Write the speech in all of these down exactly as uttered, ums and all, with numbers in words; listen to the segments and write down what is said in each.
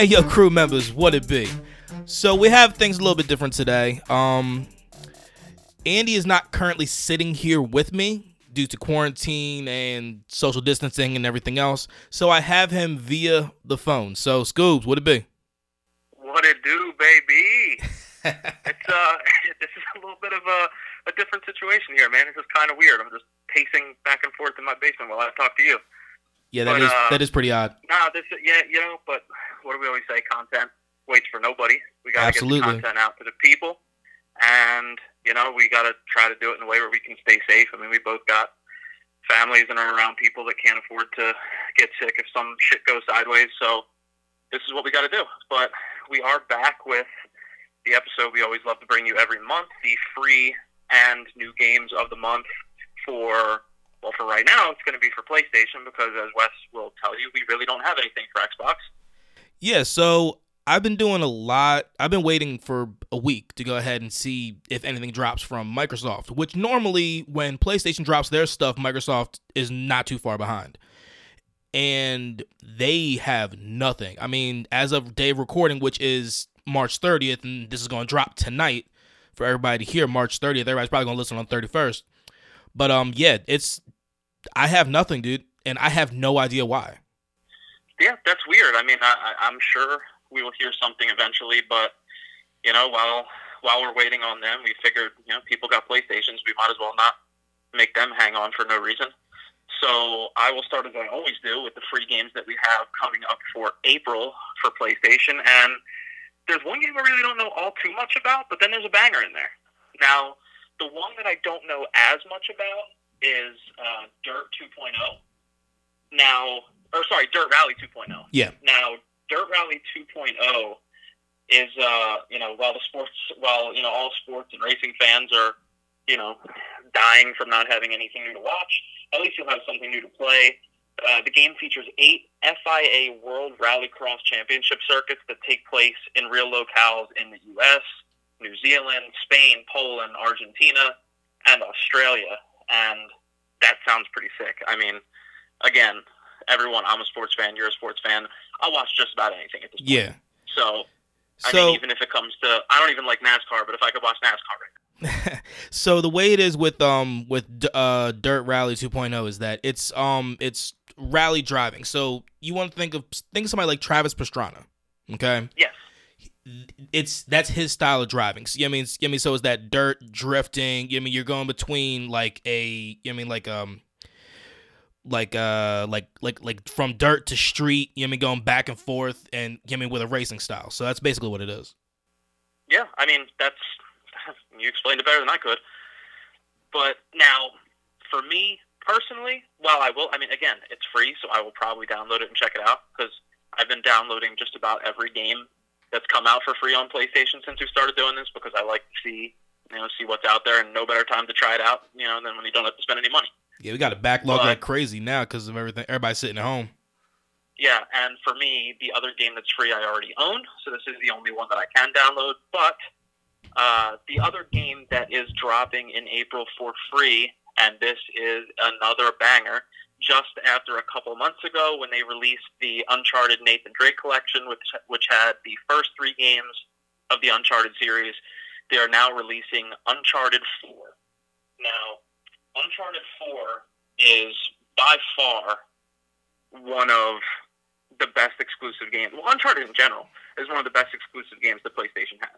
Hey, yo, crew members, what it be? So we have things a little bit different today. Um, Andy is not currently sitting here with me due to quarantine and social distancing and everything else. So I have him via the phone. So Scoobs, what it be? What it do, baby? It's uh, this is a little bit of a, a different situation here, man. This is kind of weird. I'm just pacing back and forth in my basement while I talk to you. Yeah, that but, is uh, that is pretty odd. Nah, this yeah, you know, but what do we always say? Content waits for nobody. We gotta Absolutely. get the content out to the people, and you know, we gotta try to do it in a way where we can stay safe. I mean, we both got families and are around people that can't afford to get sick if some shit goes sideways. So this is what we got to do. But we are back with the episode we always love to bring you every month, the free and new games of the month for, well, for right now, it's going to be for PlayStation because, as Wes will tell you, we really don't have anything for Xbox. Yeah, so I've been doing a lot. I've been waiting for a week to go ahead and see if anything drops from Microsoft, which normally when PlayStation drops their stuff, Microsoft is not too far behind. And they have nothing. I mean, as of day of recording, which is March thirtieth, and this is going to drop tonight for everybody to hear, March thirtieth. Everybody's probably going to listen on thirty-first. But, um, yeah, it's, I have nothing, dude, and I have no idea why. Yeah, that's weird. I mean, I, I'm sure we will hear something eventually, but, you know, while while we're waiting on them, we figured, you know, people got PlayStations, we might as well not make them hang on for no reason. So I will start as I always do with the free games that we have coming up for April for PlayStation, and there's one game I really don't know all too much about, but then there's a banger in there. Now, the one that I don't know as much about is uh, Dirt two point oh. Now, or sorry, Dirt Rally two point oh. Yeah. Now, Dirt Rally two point oh is, uh, you know, while the sports, while, you know, all sports and racing fans are, you know, dying from not having anything new to watch, at least you'll have something new to play. Uh, the game features eight F I A World Rallycross Championship circuits that take place in real locales in the U S, New Zealand, Spain, Poland, Argentina, and Australia. And that sounds pretty sick. I mean, again, everyone, I'm a sports fan, you're a sports fan. I'll watch just about anything at this point. Yeah. So, I So- mean, even if it comes to, I don't even like NASCAR, but if I could watch NASCAR right now. So the way it is with um with uh Dirt Rally two point oh is that it's um it's rally driving. So you want to think of think of somebody like Travis Pastrana, okay? Yes. It's that's his style of driving. So, you know what I mean, you know what I mean, so it's that dirt drifting. You know what I mean, you're going between like a you know what I mean like um like uh like like like from dirt to street. You know what I mean, going back and forth, and you know what I mean with a racing style. So that's basically what it is. Yeah, I mean, that's, you explained it better than I could. But now, for me personally, well, I will, I mean, again, it's free, so I will probably download it and check it out, because I've been downloading just about every game that's come out for free on PlayStation since we started doing this, because I like to see, you know, see what's out there, and no better time to try it out, you know, than when you don't have to spend any money. Yeah, we got a backlog But- like crazy now because of everything. Everybody's sitting at home. Yeah, and for me, the other game that's free I already own, so this is the only one that I can download, but uh, the other game that is dropping in April for free, and this is another banger, just after a couple months ago when they released the Uncharted Nathan Drake collection, which, which had the first three games of the Uncharted series, they are now releasing Uncharted four. Now, Uncharted four is by far one of the best exclusive games. Well, Uncharted in general is one of the best exclusive games that PlayStation has.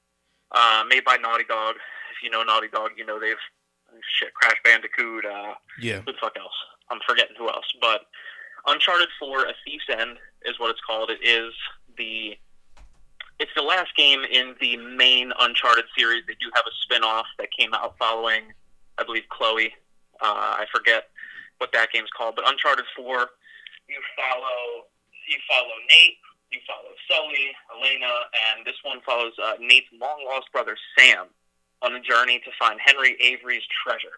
Uh, made by Naughty Dog. If you know Naughty Dog, you know they've shit Crash Bandicoot. Uh, Yeah. who the fuck else? I'm forgetting who else. But Uncharted four: A Thief's End is what it's called. It is the it's the last game in the main Uncharted series. They do have a spin-off that came out following, I believe, Chloe. Uh, I forget what that game's called, but Uncharted four, you follow you follow Nate, you follow Sully, Elena, and this one follows uh, Nate's long-lost brother, Sam, on a journey to find Henry Avery's treasure.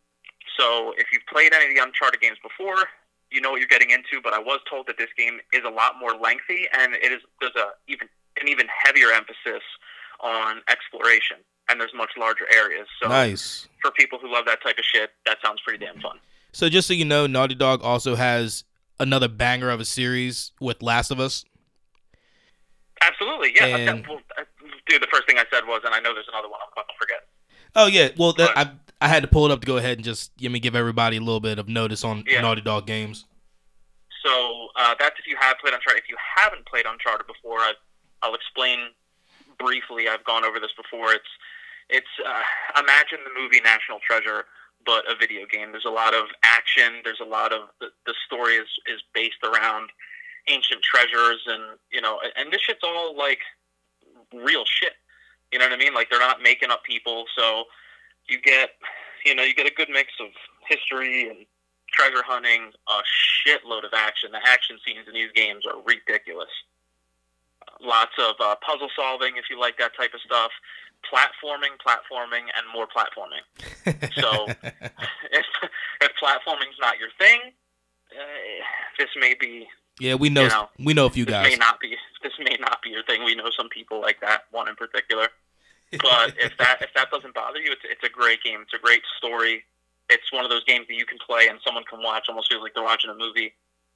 So if you've played any of the Uncharted games before, you know what you're getting into, but I was told that this game is a lot more lengthy, and it is there's a even an even heavier emphasis on exploration, and there's much larger areas. So Nice. for people who love that type of shit, that sounds pretty damn fun. So just so you know, Naughty Dog also has another banger of a series with Last of Us. Absolutely, yeah. And, that, well, uh, dude, the first thing I said was, and I know there's another one I'm fucking forgetting. oh yeah, well that, But, I I had to pull it up to go ahead and just let me give everybody a little bit of notice on yeah. Naughty Dog games. So uh, that's if you have played Uncharted. If you haven't played Uncharted before, I, I'll explain briefly. I've gone over this before. It's it's uh, imagine the movie National Treasure, but a video game. There's a lot of action. There's a lot of the, the story is is based around ancient treasures, and you know, and this shit's all like real shit. You know what I mean? Like they're not making up people. So you get, you know, you get a good mix of history and treasure hunting, a shitload of action. The action scenes in these games are ridiculous. Lots of uh, puzzle solving, if you like that type of stuff. Platforming, platforming, and more platforming. So if if platforming's not your thing, uh, this may be. Yeah, we know, you know we know a few this guys. May not be this may not be your thing. We know some people like that, one in particular. But if that if that doesn't bother you, it's it's a great game. It's a great story. It's one of those games that you can play and someone can watch. Almost feels like they're watching a movie.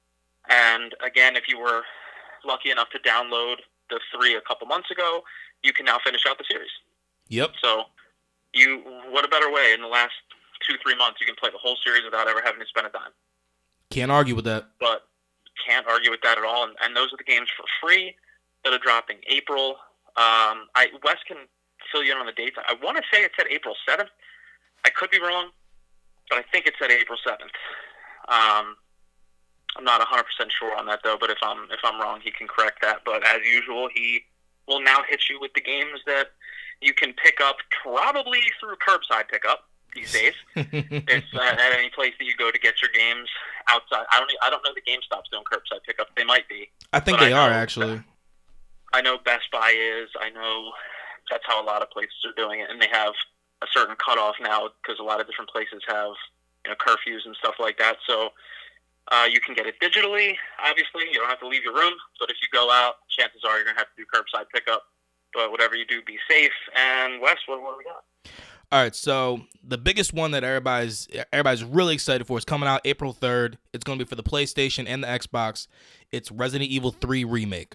And again, if you were lucky enough to download the three a couple months ago, you can now finish out the series. Yep. So, you what a better way in the last two three months you can play the whole series without ever having to spend a dime. Can't argue with that. But can't argue with that at all. And, and those are the games for free that are dropping April. Um, I Wes can fill you in on the dates. I want to say it said April seventh. I could be wrong, but I think it said April seventh. Um, I'm not one hundred percent sure on that though. But if I'm if I'm wrong, he can correct that. But as usual, he will now hit you with the games that you can pick up probably through curbside pickup these days. It's uh, at any place that you go to get your games outside. I don't. I don't know the GameStop's doing curbside pickup. They might be. I think but they I are know, actually. I know Best Buy is. I know that's how a lot of places are doing it, and they have a certain cutoff now because a lot of different places have you know curfews and stuff like that. So uh, you can get it digitally. Obviously, you don't have to leave your room, but if you go out, chances are you're gonna have to do curbside pickup. But whatever you do, be safe. And Wes, what, what do we got? All right, so the biggest one that everybody's everybody's really excited for is coming out April third. It's going to be for the PlayStation and the Xbox. It's Resident Evil three Remake.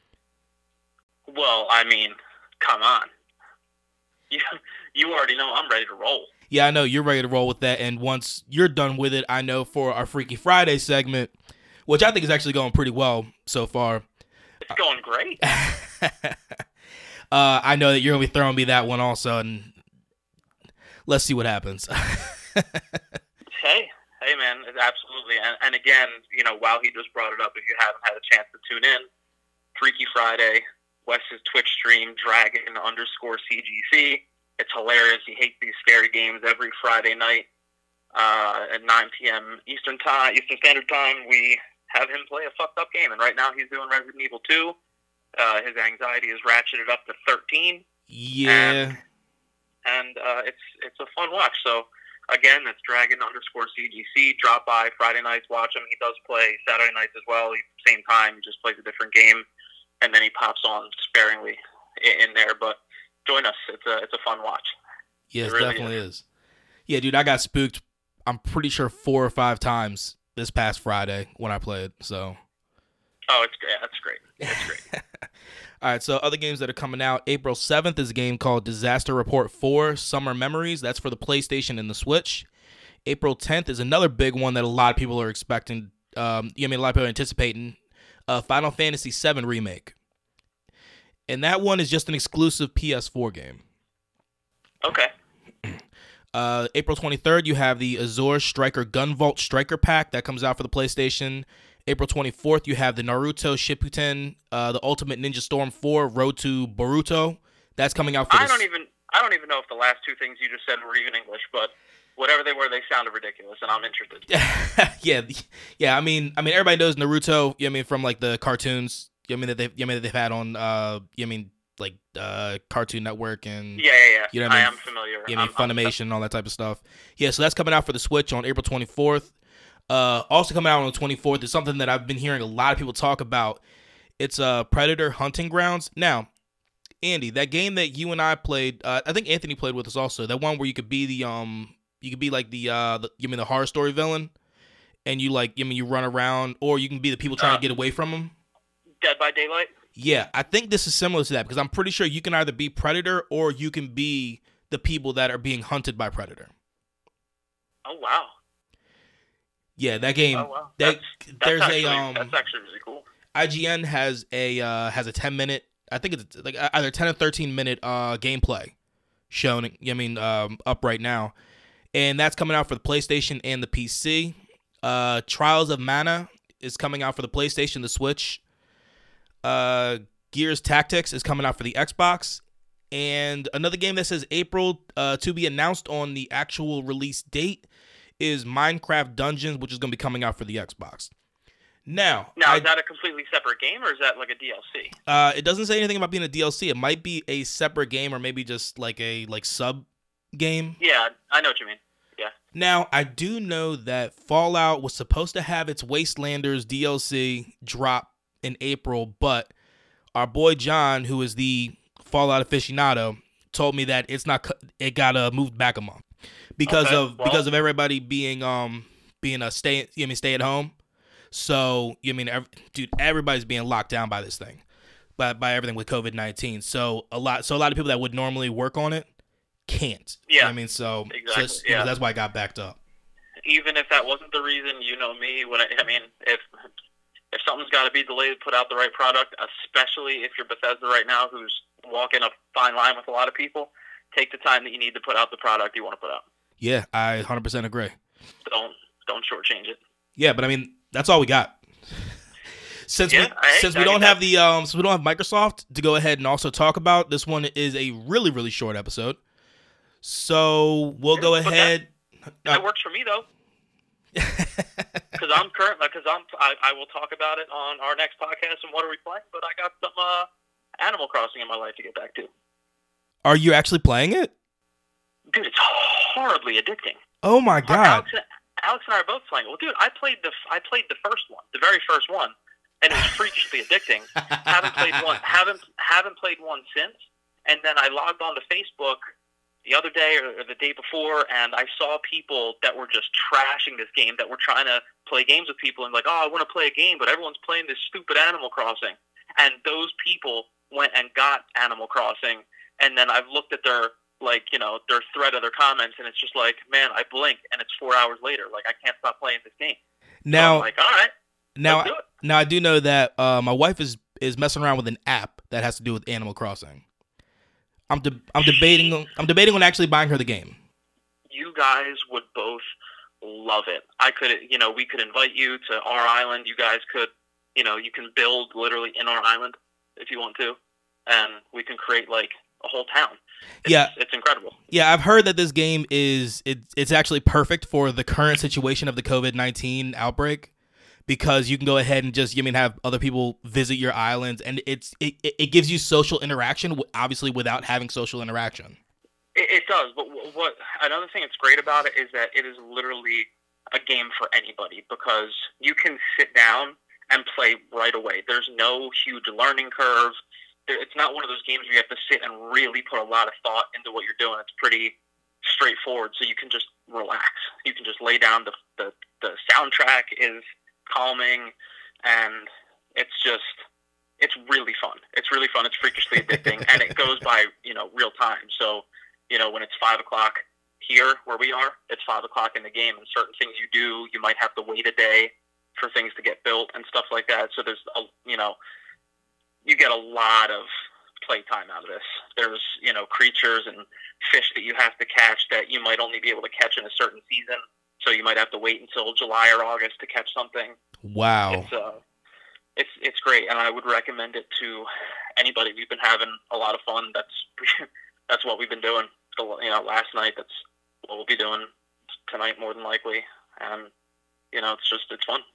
Well, I mean, come on. You, you already know I'm ready to roll. Yeah, I know you're ready to roll with that. And once you're done with it, I know for our Freaky Friday segment, which I think is actually going pretty well so far. It's going great. uh, I know that you're going to be throwing me that one also, and let's see what happens. hey, hey, man, absolutely. And, and again, you know, while he just brought it up, if you haven't had a chance to tune in, Freaky Friday, Wes's Twitch stream, Dragon underscore C G C. It's hilarious. He hates these scary games. Every Friday night uh, at nine p.m. Eastern time, Eastern Standard Time, we have him play a fucked up game. And right now he's doing Resident Evil two. Uh, his anxiety is ratcheted up to thirteen. Yeah. And, and uh, it's it's a fun watch. So, again, that's Dragon underscore C G C. Drop by Friday nights, watch him. He does play Saturday nights as well. Same time, he just plays a different game. And then he pops on sparingly in, in there. But join us. It's a, it's a fun watch. Yes, it really definitely is. is. Yeah, dude, I got spooked, I'm pretty sure, four or five times this past Friday when I played. So. Oh, it's great. That's great. That's great. All right, so other games that are coming out. April seventh is a game called Disaster Report four Summer Memories. That's for the PlayStation and the Switch. April tenth is another big one that a lot of people are expecting. Um, I mean, a lot of people are anticipating. Uh, Final Fantasy seven Remake. And that one is just an exclusive P S four game. Okay. Uh, April twenty-third, you have the Azure Striker Gunvolt Striker Pack that comes out for the PlayStation. April twenty-fourth, you have the Naruto Shippuden, uh, the Ultimate Ninja Storm four Road to Boruto. That's coming out for I this. don't even I don't even know if the last two things you just said were even English, but whatever they were, they sounded ridiculous, and I'm interested. yeah, yeah. I mean, I mean, everybody knows Naruto. You know, I mean, from like the cartoons. You know, I mean that they, you know, I mean that they've had on. Uh, you know, I mean, like uh, Cartoon Network and. Yeah, yeah, yeah. You know what I mean? I am familiar. You know, I mean, I'm, Funimation and all that type of stuff. Yeah, so that's coming out for the Switch on April twenty-fourth. Uh, also coming out on the twenty-fourth is something that I've been hearing a lot of people talk about. It's uh, Predator Hunting Grounds. Now, Andy, that game that you and I played, uh, I think Anthony played with us also. That one where you could be the um, you could be like the uh, the, you mean the horror story villain, and you like, you mean you run around, or you can be the people trying uh, to get away from them. Dead by Daylight. Yeah, I think this is similar to that because I'm pretty sure you can either be Predator or you can be the people that are being hunted by Predator. Oh wow. Yeah, that game. Oh wow. That That's, there's that's actually, a um. that's actually really cool. I G N has a uh, has a ten minute. I think it's like either ten or thirteen minute uh gameplay shown. I mean, um, up right now, and that's coming out for the PlayStation and the P C. Uh, Trials of Mana is coming out for the PlayStation, the Switch. Uh, Gears Tactics is coming out for the Xbox, and another game that says April uh, to be announced on the actual release date is Minecraft Dungeons, which is going to be coming out for the Xbox. Now, now I, is that a completely separate game, or is that like a D L C? Uh, it doesn't say anything about being a D L C. It might be a separate game, or maybe just like a like sub game. Yeah, I know what you mean. Yeah. Now, I do know that Fallout was supposed to have its Wastelanders D L C drop in April, but our boy John, who is the Fallout aficionado, told me that it's not. It got uh, moved back a month because okay, of well, because of everybody being um being a stay you mean stay at home. So you mean every, dude, everybody's being locked down by this thing, by by everything with COVID nineteen. So a lot so a lot of people that would normally work on it can't. Yeah. You know what I mean, so exactly. just, yeah. you know, that's why I got backed up. Even if that wasn't the reason, you know me. When I, I mean, if if something's got to be delayed, put out the right product. Especially if you're Bethesda right now, who's walking a fine line with a lot of people. Take the time that you need to put out the product you want to put out. Yeah, I one hundred percent agree. Don't don't shortchange it. Yeah, but I mean, that's all we got. Since yeah, we I, since I we don't that. have the um since we don't have Microsoft to go ahead and also talk about, this one is a really really short episode. So we'll go but ahead. That, that works for me though. Because I'm current, because I'm, I, I will talk about it on our next podcast. And what are we playing? But I got some uh, Animal Crossing in my life to get back to. Are you actually playing it? Dude, it's horribly addicting. Oh my god! Alex and, Alex and I are both playing it. Well, dude, I played the I played the first one, the very first one, and it was freakishly addicting. haven't played one, haven't haven't played one since. And then I logged onto Facebook the other day or, or the day before, and I saw people that were just trashing this game, that were trying to play games with people and like, oh, I want to play a game, but everyone's playing this stupid Animal Crossing. And those people went and got Animal Crossing, and then I've looked at their, like, you know, their thread of their comments, and it's just like, man, I blink, and it's four hours later. Like, I can't stop playing this game. Now, so I'm like, all right, now, let's do it. now I do know that uh, my wife is is messing around with an app that has to do with Animal Crossing. I'm de- I'm debating on, I'm debating on actually buying her the game. You guys would both love it. I could, you know, we could invite you to our island. You guys could, you know, you can build literally in our island if you want to, and we can create like a whole town. It's, yeah, it's incredible. Yeah, I've heard that this game is it, it's actually perfect for the current situation of the COVID nineteen outbreak. Because you can go ahead and just, you mean, have other people visit your islands, and it's it, it gives you social interaction, obviously without having social interaction. It, it does, but what another thing that's great about it is that it is literally a game for anybody, because you can sit down and play right away. There's no huge learning curve. It's not one of those games where you have to sit and really put a lot of thought into what you're doing. It's pretty straightforward, so you can just relax. You can just lay down. The the, the soundtrack is calming, and it's just it's really fun. It's really fun. It's freakishly addicting, and it goes by, you know, real time. So, you know, when it's five o'clock here where we are, it's five o'clock in the game, and certain things you do, you might have to wait a day for things to get built and stuff like that. So there's a, you know, you get a lot of playtime out of this. There's, you know, creatures and fish that you have to catch that you might only be able to catch in a certain season. So you might have to wait until July or August to catch something. Wow. It's uh, it's it's great, and I would recommend it to anybody. We've been having a lot of fun. That's that's what we've been doing. You know, last night. That's what we'll be doing tonight, more than likely. And you know, it's just it's fun.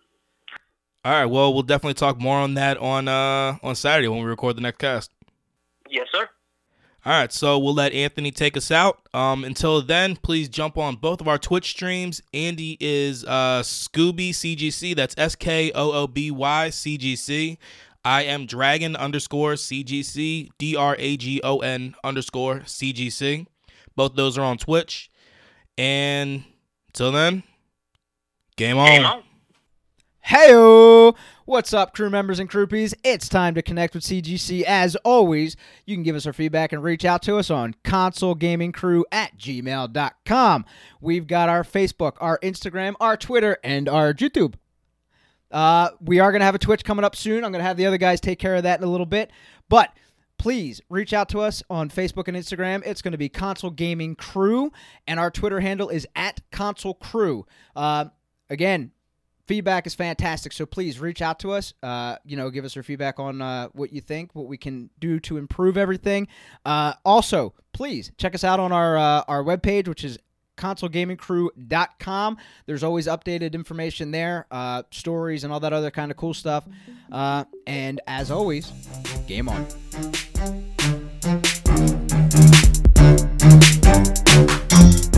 All right. Well, we'll definitely talk more on that on uh on Saturday when we record the next cast. Yes, sir. All right, so we'll let Anthony take us out. Um, until then, please jump on both of our Twitch streams. Andy is uh, Scooby C G C. That's S K O O B Y C G C. I am Dragon underscore C G C. D R A G O N underscore C G C. Both those are on Twitch. And until then, game on. Game on. Heyo! What's up, crew members and croupies? It's time to connect with C G C. As always, you can give us our feedback and reach out to us on console gaming crew at gmail dot com. We've got our Facebook, our Instagram, our Twitter, and our YouTube. Uh, we are going to have a Twitch coming up soon. I'm going to have the other guys take care of that in a little bit. But please reach out to us on Facebook and Instagram. It's going to be Console Gaming Crew, and our Twitter handle is at Console Crew. Uh, again, feedback is fantastic, so please reach out to us. Uh, you know, give us your feedback on uh, what you think, what we can do to improve everything. Uh, also, please check us out on our uh, our webpage, which is console gaming crew dot com. There's always updated information there, uh, stories and all that other kind of cool stuff. Uh, and as always, game on.